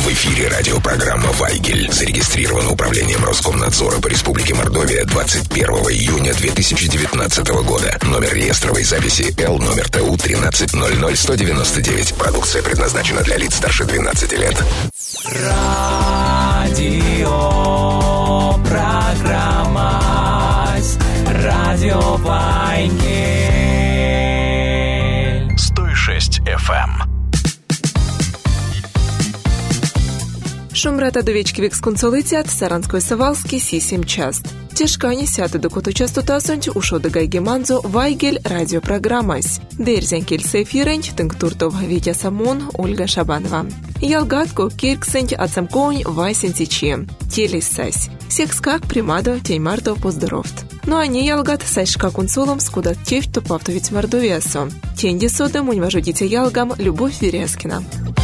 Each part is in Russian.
В эфире радиопрограмма «Вайгель». Зарегистрировано Управлением Роскомнадзора по Республике Мордовия 21 июня 2019 года. Номер реестровой записи Л, номер ТУ 1300199. Продукция предназначена для лиц старше 12 лет. Радиопрограмма «Радио Вайгель». 106 FM. Шумрата довечки векс консолитят Саранской Савалский Сисим част. Тяжкани сяты до коту частота сонть ушо до гайгеманзо Вайгель радиопрограммась. Дерзянкель сейфиренч тынктуртов Витя Самон Ольга Шабанова. Ялгатко кирксенч ацамконь Вайсенсичи. Телессась. Всех скак примадо теймарто поздоровт. Но они ялгат сайшка консолом скуда тефть топавтовить мордовесо. Тенди содом уньважудите ялгам Любовь Верескина.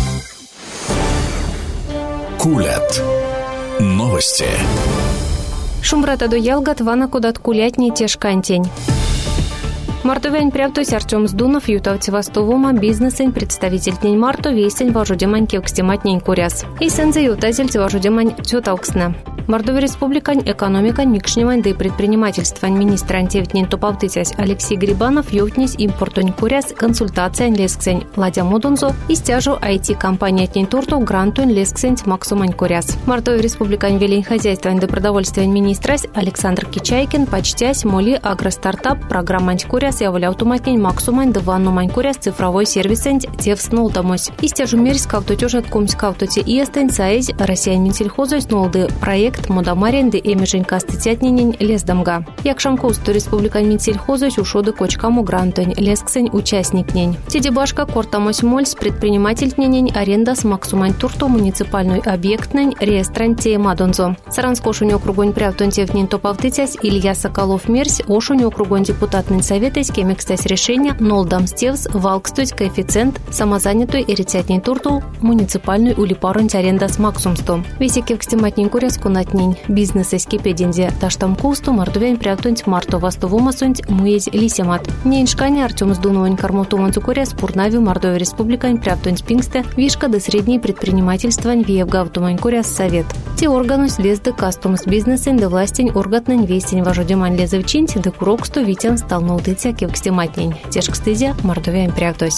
Кулят. Новости. Шумрата до ялгат вана кудат кулятни тешкантень. Мартовень прявтось Артем Сдунов ютавти вастовома бизнесень представитель тень марто весень важудемань кевкстематнень куряс. И сензе ютазель важудемань тютауксна. Мордовия республикань экономика никшневань да и предпринимательство министра антевтнень топавтытясь Алексей Грибанов ёвтнись импортонь куряс консультация лесксень ладя модунзо и стяжу IT-компания тень турту грантуень лесксень максумань куряс. Мордовия республикань велень хозяйствань да продовольствия министрась Александр Кичайкин почтясь моли агростартап программань куряс явля автоматнень максумань да ваннумань куряс цифровой сервисень тевснул домось. И стяжу мерсь кавтотёжет кумсь кавтоте и эстень саизь Россиян Минсельхозой снолды проект Модамаренды эмеженька статятнинень лесдамга. Якшамкоусту республикань Минсельхозось ушоды кочкаму грантонь лесксень участникнень. Тедебашка кортамось мольс предпринимательтнень аренда с максумань турту муниципальной объектнень реестрань теемадонзо. Саранскошунь округонь прявтонь тевнень топавтытясь Илья Соколов мерсь ошунь округонь депутатный советась кемекстась решение нолдам стевс валкстуть коэффициент самозанятую эритятнень турту муниципальную улипаронь аренда с максумстом. Весики вкстематнень куряску натнень бизнеса скипединзе таштамкусту мордовень прявтонь марто вастовомасунь муезь лисемат. Неньшкане Артем Сдуновань кармотуман цукуря спурнави Мордовия республикань прявтонь спингсте вишка до средней предпринимательствань виевгавтумань куряс совет. Те органус лезды кастумс бизнесен да властень оргатнень вестень важудемань лезовчинь да куроксту витян стал наутыця кевкстематнень. Тешкстызя Мордовия прявтось.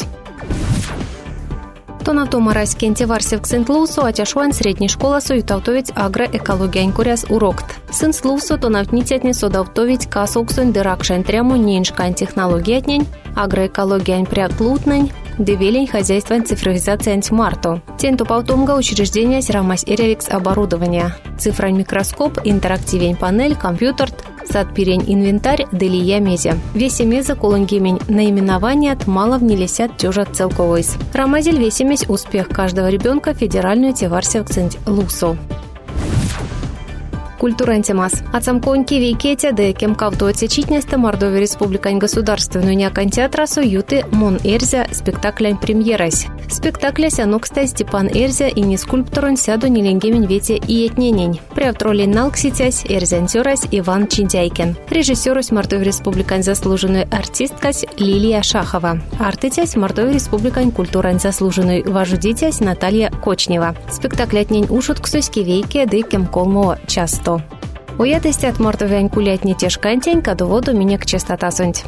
Тонатома Раськенте Варсевк Сент-Лусу, а тяшуан средней школа соютавтовить агроэкология куряс урокт. Сент-Лусу тонавтнитятни содавтовить касуксунь дыракшань тряму неньшкань технологиятнень, агроэкология прятлутнень, девелень хозяйствань цифровизация антимарту. Тень тупаутомга учреждения срамась эревикс оборудования. Цифрань микроскоп, интерактивень панель, компьютер, сад-пирень инвентарь, делия мезе. Весе меза колонгимень наименование от мало внелесят тёжат целковойс. Рамазель весемесь успех каждого ребенка федеральную теварсию Сент-Лусу. Культурантимас. Ацамконьки вейкетя да кемкавтуаце читнеста Мордовия республикань государственную някантеатрасу юты Мон Эрзя спектаклянь премьерась. Спектаклясь анокстай Степан Эрзя и не скульпторон сяду неленгемень вете и этненень. Преавтролей налкситясь Эрзянтёрась Иван Чинтяйкин. Режиссёрусь Мордовия республикань заслуженную артисткась Лилия Шахова. Артытясь Мордовия республикань культурань заслуженную вожудитясь Наталья Кочнева. Спектаклятнень ушутксуськи вейке да кемколмо часто. Уятости от мортовянь кулятни тешкантень кадоводу меня к частота сонть.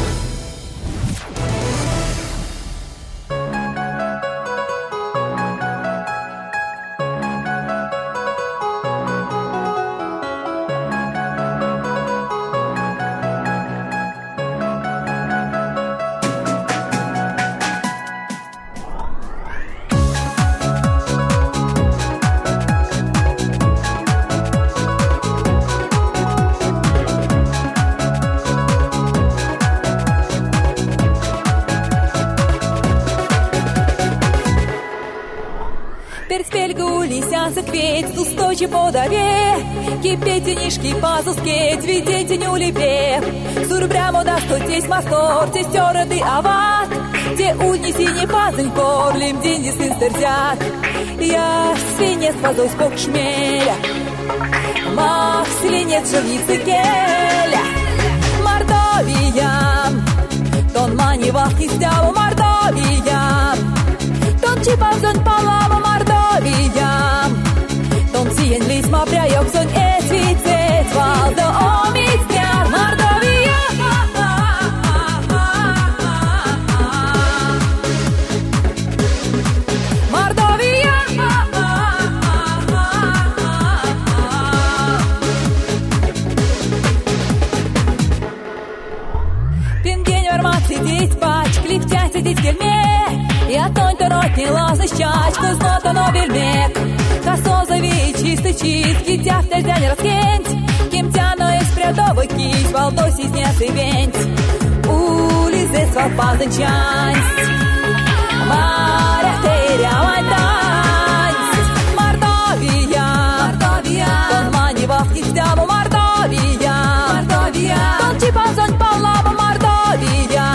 Устойчив подаве, кипетенишки пазускет, видетеню липе. Сурбрямо дастотесь мастор, тестеры ават, те унеси не пазынь корлим, день сын стердят. Я свинец пазой спок шмеля, мах свинец живницы келя. Мордовия, тон мани вахти стяву Мордовия, тон чипазон палава Мордовия. щачку змотано вільмек. Косозові чистий чист, кітях та зянь розкинь. Кімтяно експрядовий кість, валдосі знеси венть. Улізе свал пазанчансть, моря терява танць. Мордовия, Дон манивах кістяву Мордовия. Дон чіпазонь палаву Мордовия.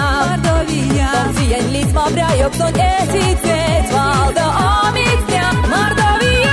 Дон зіянь ліс мавряйок, сон есіцець, валда оміцня Мордовия.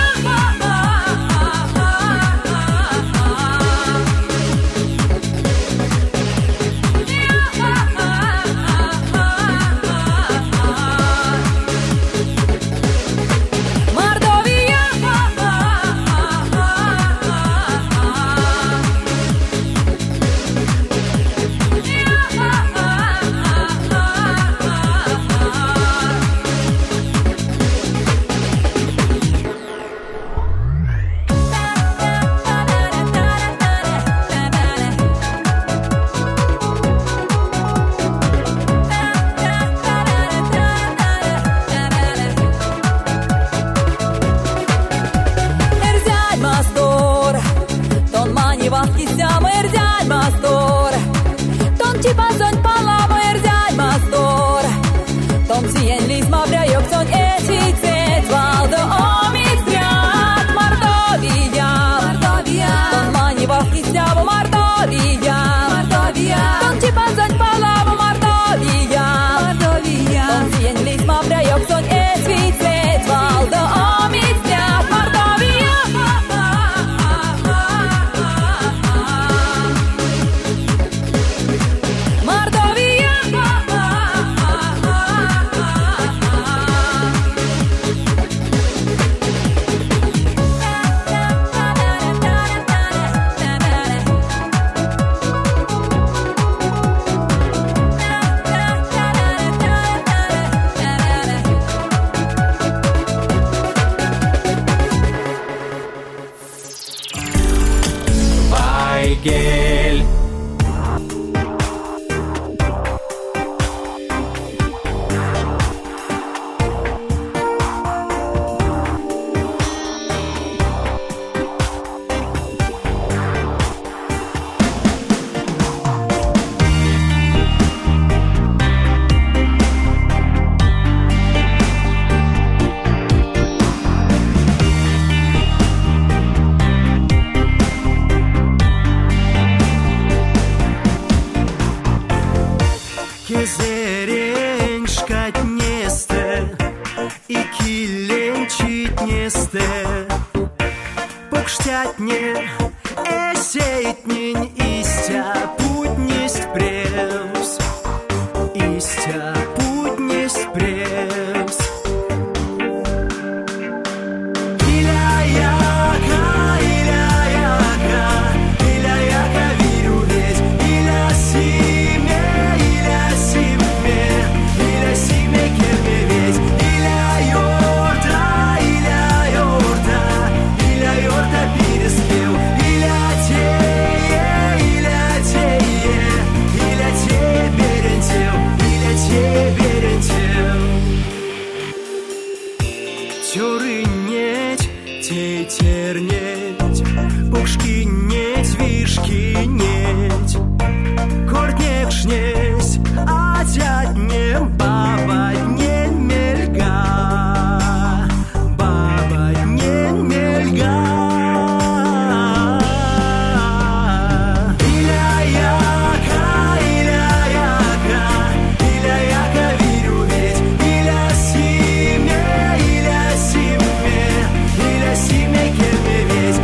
Симе,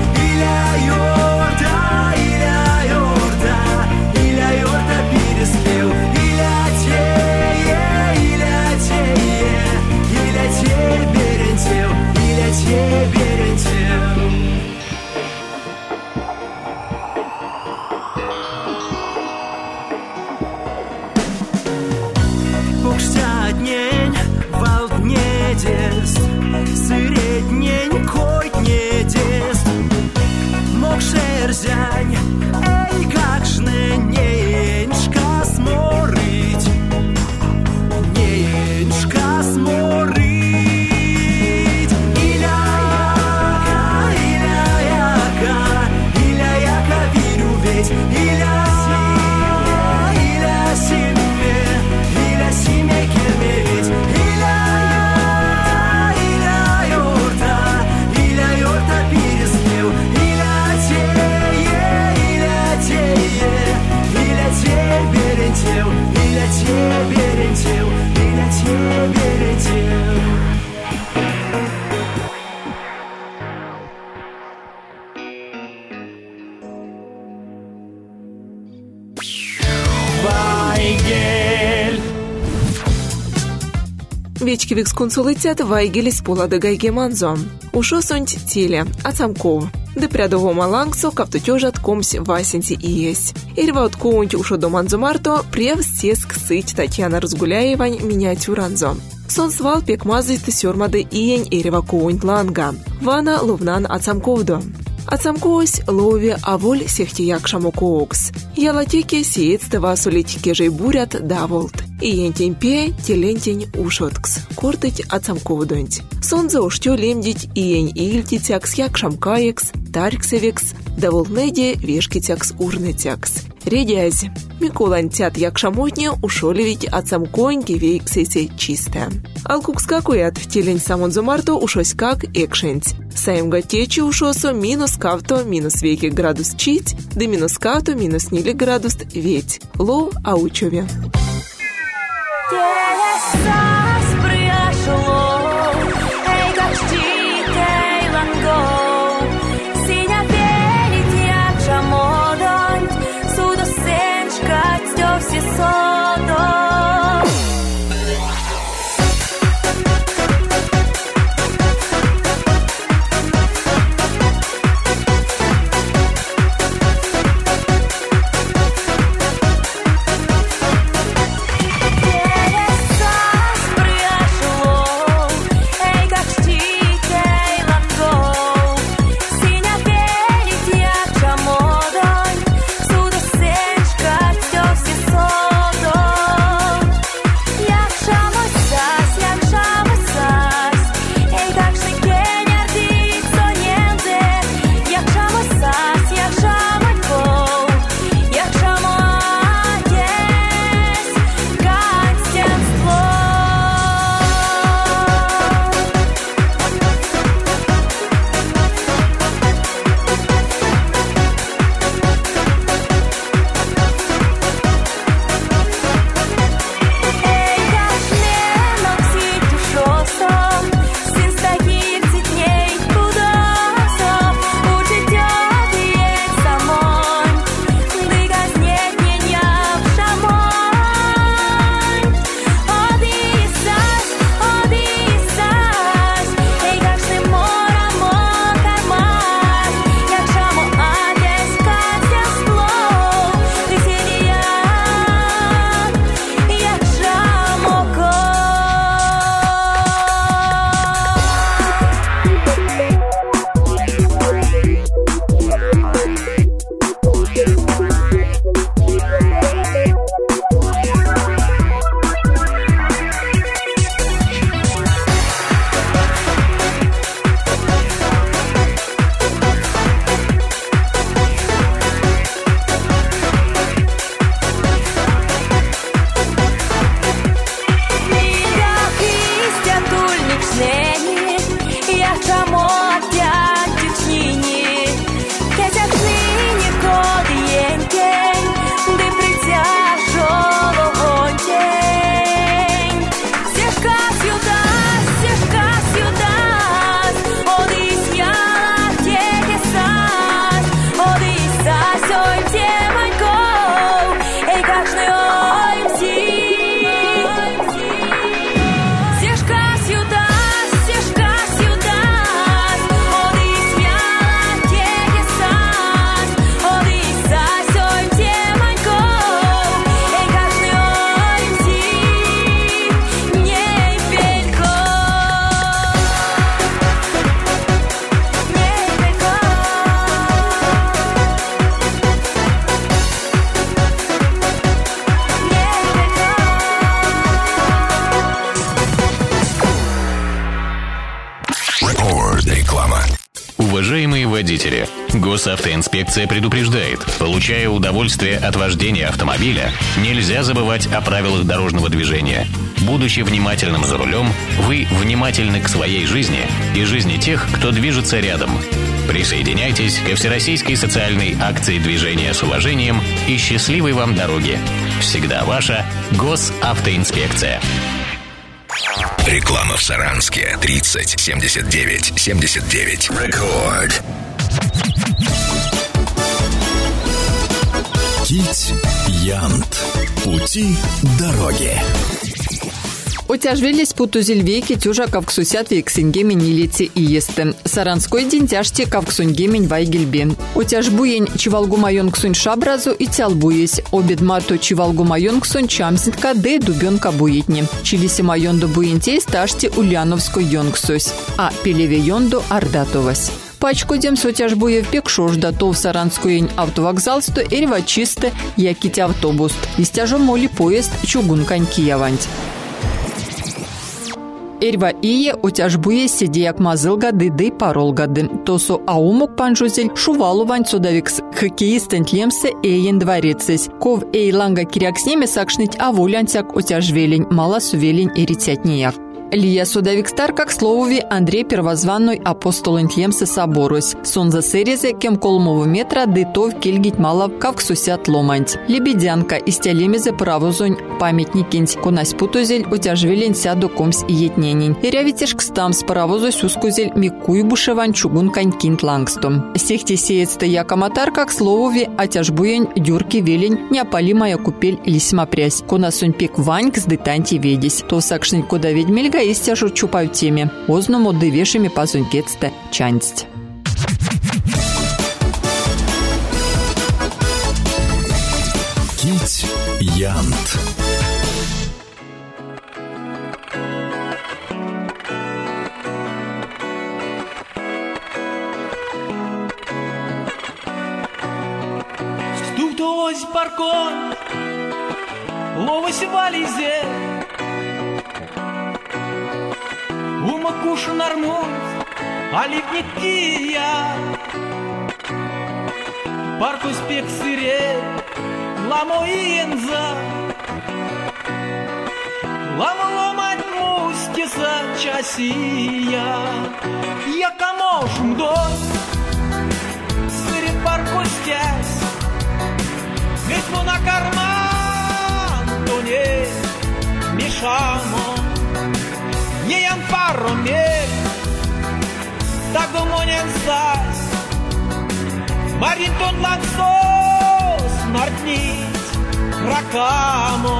Клечкивикс консулицят вайгелис полады гайгеманзо. Ушосунть теле, ацамков. Депрядово малангсо каптутёжат комсь васенти иесь. Ирва откоунть ушодоманзо марто прев сеск сыть Татьяна Разгуляевань миниатюранзо. Сон свал пекмазыст сёрмады иень ирва коунть ланга. Вана ловнан ацамковдо. Ацамкоось лови аволь сехтияк шамокоокс. Ялатеке сиецтева солитике жей бурят даволт. Иень темпе телентень ушоткс. Кортыть ацамковдонть. Сонза уштё лемдить иень ильтитякс як шамкаекс, тарьксевекс, даволтнеде вешкитякс урнетякс. Редязь. Миколантят як шамотне ушолевить ацамкоень кивейксесе чистая. Алкукскакуят телень самонзо марто ушось как экшенць. Саемга течи ушосо минус кавто минус веки градус чить, да минус кавто минус нили градус ведь. Ло аучове. Уважаемые водители, Госавтоинспекция предупреждает, получая удовольствие от вождения автомобиля, нельзя забывать о правилах дорожного движения. Будучи внимательным за рулем, вы внимательны к своей жизни и жизни тех, кто движется рядом. Присоединяйтесь ко всероссийской социальной акции движения с уважением и счастливой вам дороги. Всегда ваша Госавтоинспекция. Реклама в Саранске. 30 79 79. Рекорд. Кить Янт. Пути дороги. Утяжвелись путузельвейки тюжа кавксусят вексингемен нилице и есты. Саранской день тяжте кавксунгемен вайгельбе. Утяжбуень чивалгумайонксунь шабразу и тялбуесь. Обедмату чивалгумайонксунь чамситка де дубенка буетни. Чилисимайонду буентей сташте ульяновской йонксусь. А пелеве йонду ардатовась. Пачку дем сотяжбуев пекшош датов Саранскуень автовокзал сто эрва чисто якить автобус. Истяжо моли поезд чугункань Кияванть. Эрва ие утяжбуе сидеяк мазыл гады дый парол гады. Тосу аумук панжузель шувалу вань судавикс хоккеистен тлемсе эйен дворецесь. Ков эйланга киряк с ними сакшнить авулянтяк утяжвелень мала сувелень эритятнияк. Лия судавикстар как словови Андрей первозванной апостолын тлемсе соборусь. Сонза серезе кем колмову метра дытов кельгить малов кавксусят ломанть. Лебедянка истялемезе паровозонь памятникинь. Конась путузель утяжвелень сяду комс и етненень. Ирявитешкстам с паровозу сюскузель микуй бушевань чугун канькинт лангстом. Сехте сеецте якоматар как словови отяжбуень дюрки велень неопалимая купель лисьма прясь. Конасунь пек ваньк с дытанти ведись. То сакшнить кода ведьмельга истяжу чупа в теме. Озному дывешими пазунькетсте чансть. Кить Янт. Стуктовось паркон, ловось вализе. Умакушу нормуз, оливнетия. Парку спек сыре, ламо иенза. Ламо ломать мустиса часия. Я камошум дой, сыре парку стясь. Ведь му на карман, то не мешамо. Nie jam parro mieć, tak do monien stać. Marin ton lansos, nartnić, rakamo.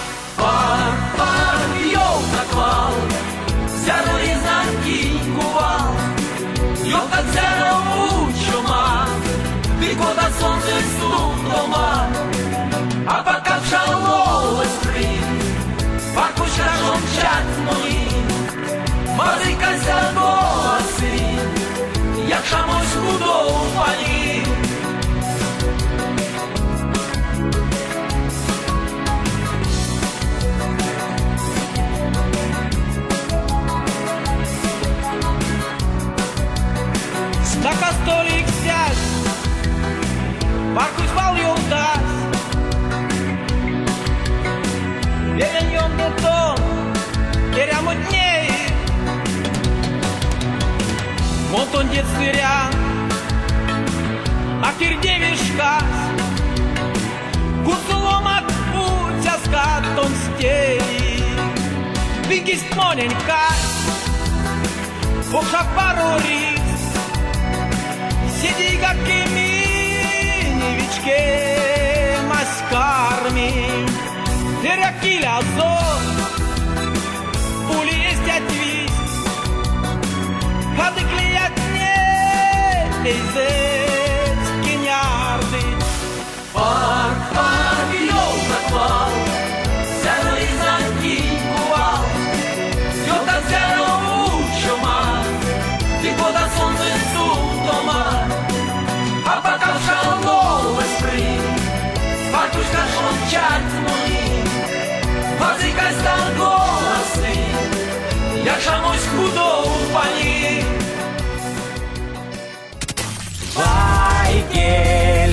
Par, jo takval, zero iznanki kuval. Jo tak zero učoma, vykoda sonce stup doma. A pak kapšalo spring, pak už kažom čat mojí. Мазика сягоси, як шамось будовані. На кастолик сядь, парку звал юлдас. Вереньон бетон, керямо дней. Вот он детствиря, а кирдевишка, куцеломак путя с катом стей. Бигист моненька, покша пару рис, сиди как кеминевичке маскарми. Терякиля зон, ули есть отвис. Hadi kliyat ne teyzet kinyardı. Park yol takval, sen o iznanki kuval. Yok tak sen o učoma, ti koda sonce su doma. A pa kavšalo spring, parkuška šončat moji. Pazika stal glasy, jak šamoś chudou paní. Вайгель.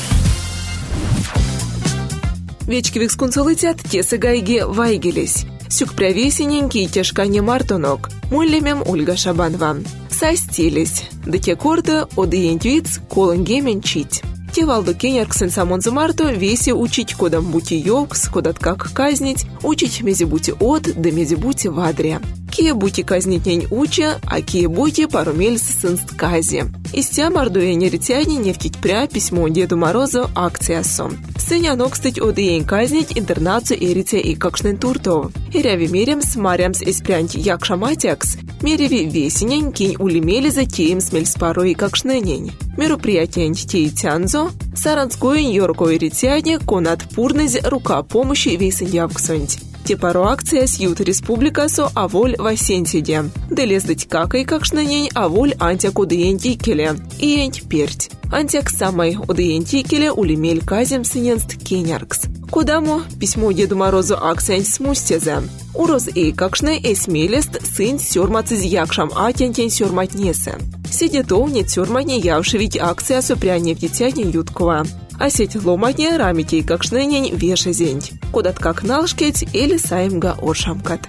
Вечки викскунцолытят тесы гайге вайгелись. Сюк прявесененький тяжкане мартонок. Муллемем Ольга Шабанова. Состились. Дыке корда одыентвиц колонгемен чить. Тевалду кенерксен самонзы марту весе учить кодам бути йокс, кодат как казнить, учить мезибути от да мезибути вадря. Кие бути казнитнень уча, а кие бути парумельс сынст кази. Истя мардуэне ритяне нефтить пря письмо Деду Морозу акциясо. Сыняно, кстати, одеень казнить интернацию эритя и какшнен туртов. Иряви меремс, марямс испрянь якшаматякс, мереви весенень кинь улимели затеем смельс парой какшненень. Мероприятие тянзо, саранскоень йоркой ритяне конат пурнез рука помощи весеньявксонть. Тепару акция с ют республикасо аволь васенсиде. Делездать какай какшненень аволь антяк удеентикеле. Иенть перть. Антяк самой удеентикеле улимель казем сыненст кеняркс. Кудамо письмо Деду Морозу акция смустезе. Уроз и какшне эсмелест сын сёрмац из якшам атентень сёрматнесе. Сидето нет сёрматне явшевить акция сопряние в детятне юткова. А сеть ломатне рамитей какшненень вешезенть. Кудат как налшкеть или саимга оршамкат.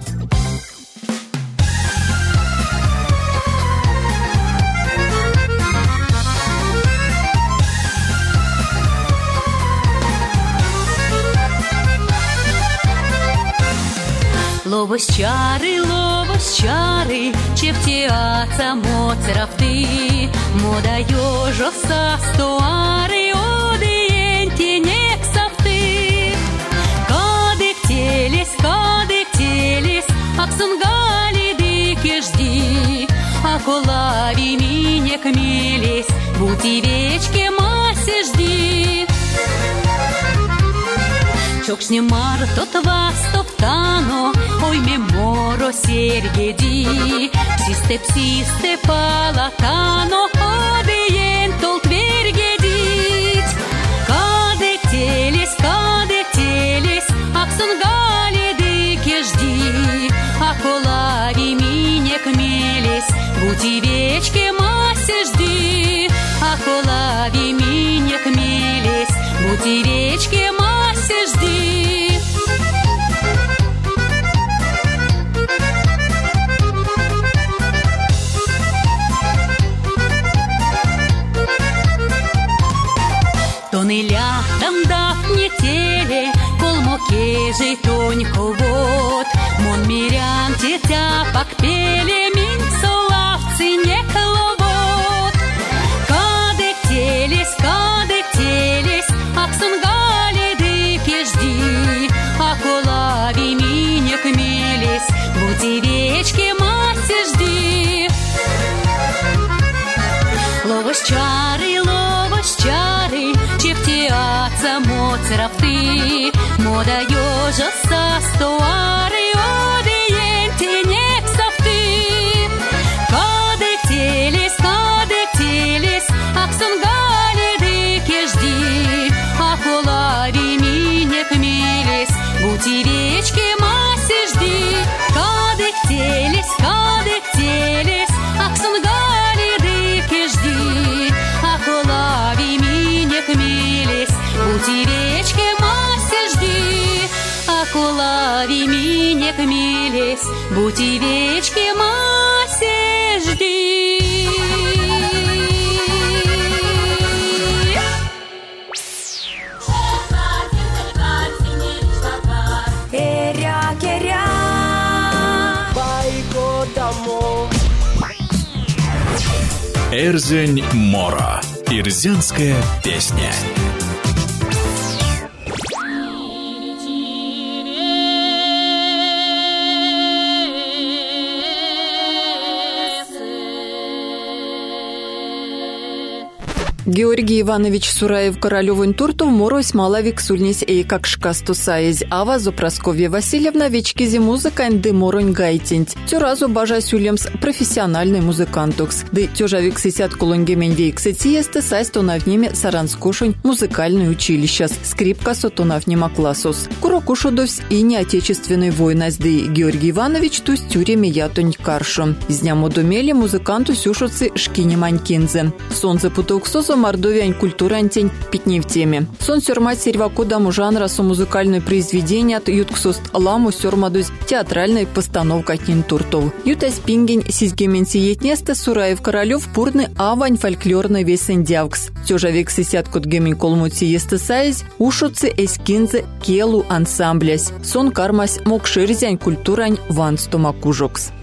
Ловос чары, чевтиаца моцерафты, мода ёжо састуары, одиенти нексафты. Кадык телес, аксунгали дыки жди, а колави минек милес, бутивечки маси жди. Чокшне мар тот вас топтано, ой меморо сергеди, псисте палатано, одиен толт вергедить. Кадек телес, аксунгали дыки жди, а колави минек мелес, бутивечки маси жди, а колави минек мелес, бутивечки маси жди. Тоныля там дафне теле, колмокежей тонько вот, мон мирян тетя пакпеле, минь солавцы не коловод. Кадек телес, аксунгали дыки жди, а колави минек мелес, бутивечки маси жди. Ловос чары, чевтиаца моцерафты, мода ёжа састуары, одиенти нексафты. Кадек телес, аксунгали дыки жди, а колави минек мелес, бутивечки маси жди. Кадек телес, аксунгали дыки жди, а колави минек мелес, бутивечки маси жди, а колави минек мелес, бутивечки маси жди. Эрзень Мора. Ирзянская песня. Георгий Иванович Сураев Королёвын турту морось малавик сульнись как шкасту саезь, ава зо Прасковья Васильевна вечкизи музыкань ды моронь гайтинть. Тюразу бажа сюлемс профессиональный музыкантукс. Ды тёжавик сисят кулонгемень вейксетиесты сайс тонавнеме саранскошень музыкальное училище. Скрипка со тонавнема классус. Курокушудовс и неотечественный войнась ды Георгий Иванович тусь тюреме ятонь каршу. Из дня модумели музыканту сюшуцы шкини манькинзе. Солнце путауксозо мордовиань культурантень питни в теме. Сон сёрмать серваку даму жанра со музыкальное произведение от ютксост ламу сёрмадусь театральной постановка туртов. Юта спингень сизгеменсиетнесте Сураев Королёв пурны авань фольклорный весендявкс. Тёжавик сисят кот гемень колмутиесте сайз ушуцы эскинзе келу ансамблясь. Сон кармась мокширзянь культурань ванстомакужокс.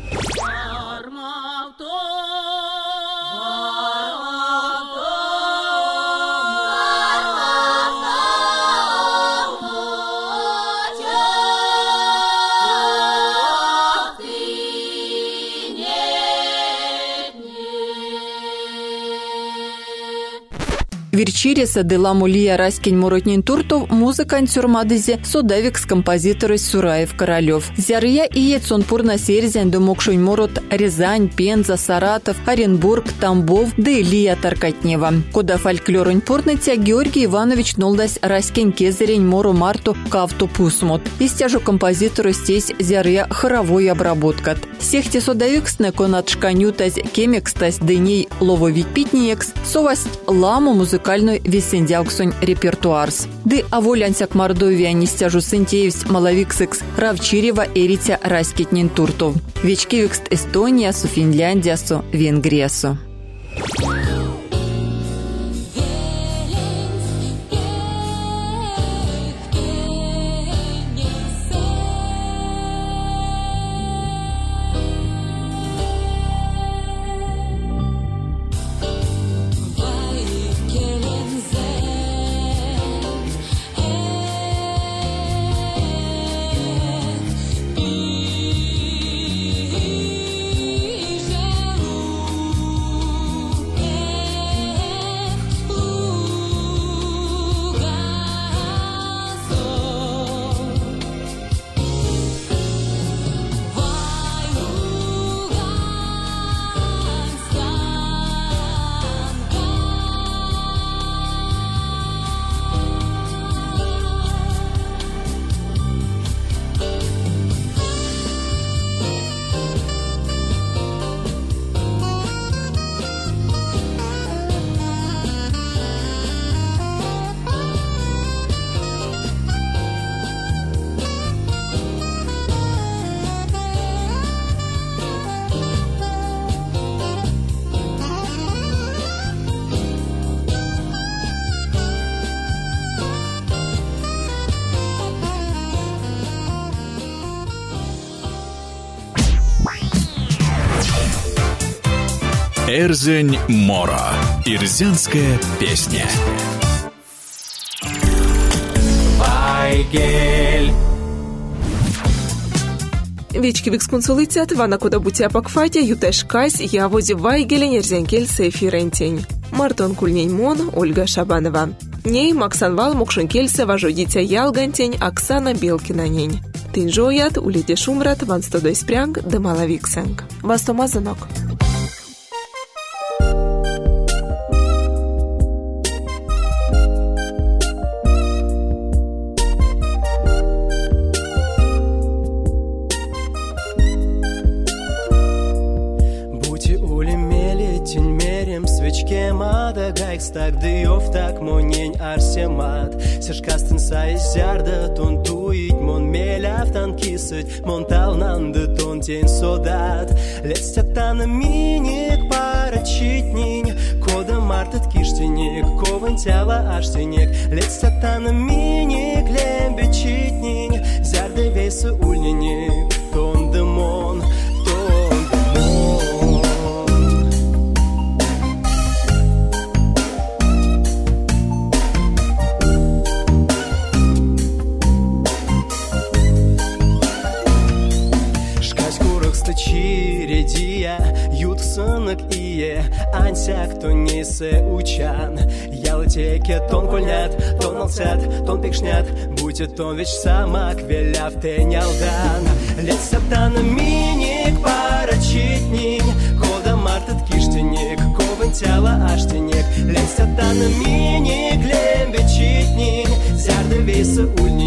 Верчиреса деламулия раскинь муротнин туртов музыкант сюрмадызе судавикс композиторы Сураев Королев. Зярья и ецон пурна серзен домокшунь мурот Рязань, Пенза, Саратов, Оренбург, Тамбов, да Илья Таркатнева. Куда фольклорунь пурнытя Георгий Иванович нолдась раскинь кезерень мору марту кавту пусмот. Истяжу композитору стесь зярья хоровой обработкат. Сехте судавикс неконат шканютась кемекстась дыней лововик питниекс, совасть ламу музыкальную весендяуксонь репертуарс. Ды аволянсяк Мордовия нестяжу сентеевс маловиксекс Равчирева эритя раскитнин туртов. Вечкевикст Эстония су Финляндия су Венгрия су. Эрзень Мора. Ирзянская песня. Вайгель. Вечки виксконсулицят вана кода бутя пакфатя ютеш кайс явози Вайгелень Эрзянкель сейфирентень. Мартон Кульнень Мон, Ольга Шабанова. Ней Максанвал Мокшенкельсе вожодитя Ялгантень Оксана Белкина-нень. Тинжоят улите шумрат ван стодой спрянг да малавиксенг. Вастомазанок. Так дыев так монень арсемат Сешкастын сайзярды тон туить мон меляфтан кисыть Мон талнанды тон тень содат Летстятаны миник парачитнинь Кода мартыт киштиник Ковын тяла аштиник Летстятаны миник лембечитнинь Зярды вейсы ульниник Тон дымон Ансяк то несе учан Ялтеке тон кольнят, тон алсят, тон пикшнят Будет тон веч самак веляв тенялдан Летсаптана миник парачитник Кода мартыт киштиник Ковын тяла аштиник Летсаптана миник лембечитник Зярды вейсы уль